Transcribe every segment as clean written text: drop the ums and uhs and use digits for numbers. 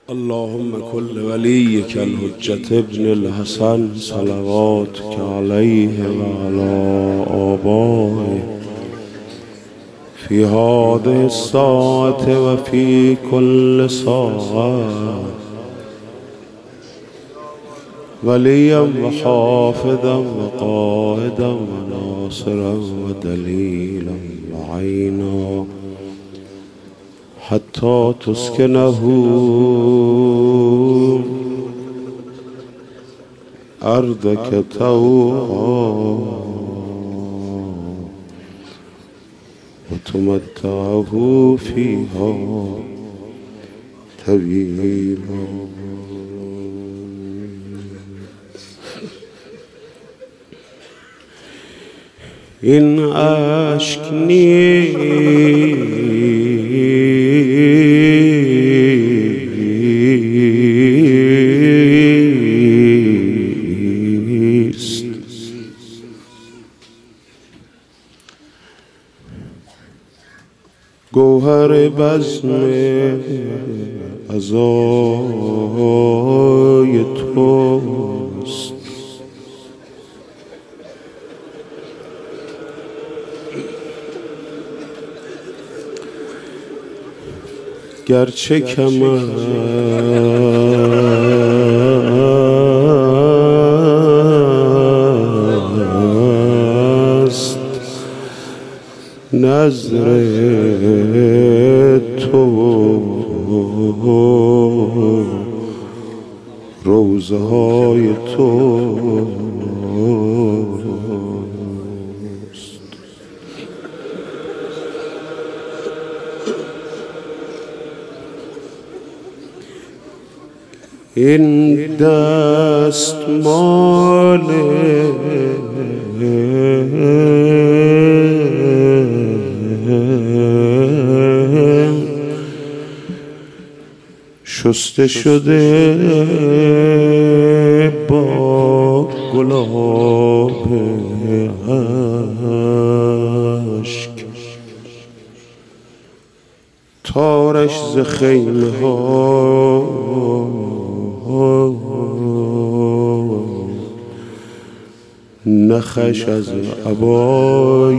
اللهم كل وليك الحجة ابن الحسن صلواتك عليه وعلى آبائه في هذه الساعة وفي كل ساعة وليا وحافظا وقائدا وناصرا ودليلا وعينا حتى تسكنه أرضك طوعا وتمتعه فيها طويلا. این اشک نیست، گوهر بزم عزای توست. گرچه کم است نظر تو، روزه های توست. این دستمال شسته شده با گلاب اشک، تارش ز خیمه ها نخش از عبای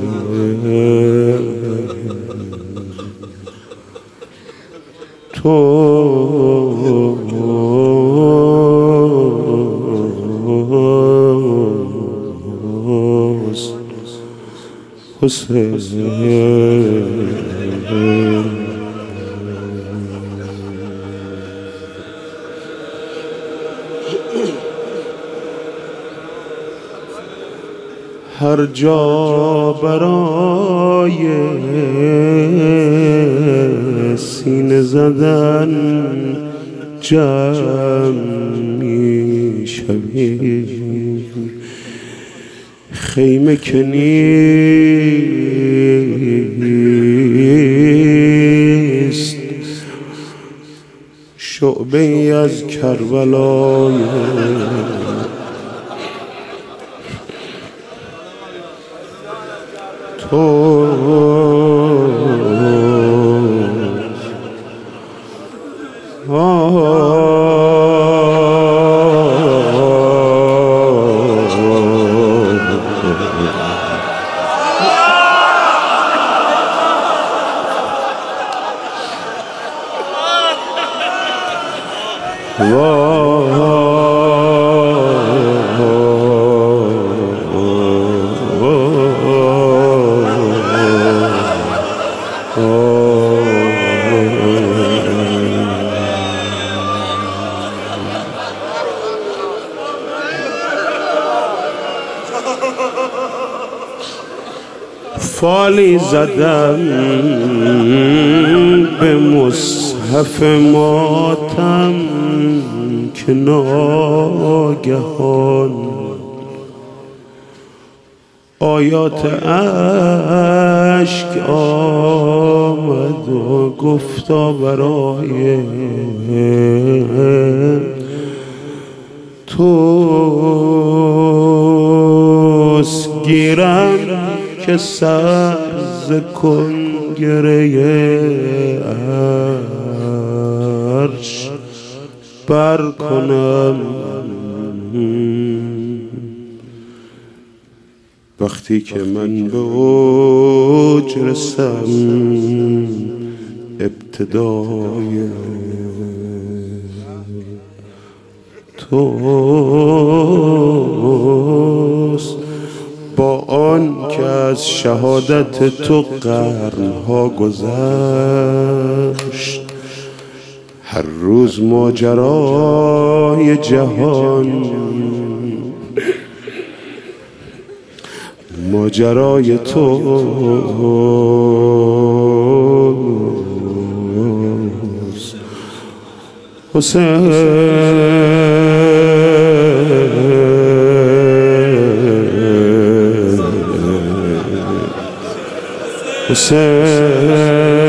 توست حسین. هر جا برای سینه زدن جمع می شوی، خیمه که نیست شعبه ای از کربلای فالی زدم به مصحف ماتم که ناگهان آیات اشک آمد و گفتا برای توست گیرم که سر ز کنگره عرش بر کنم. وقتی که من به اوج رسم ابتدای توست، با آن که از شهادت تو قرنها گذشت. هر روز ماجرای جهان ماجرای توست. حسین حسین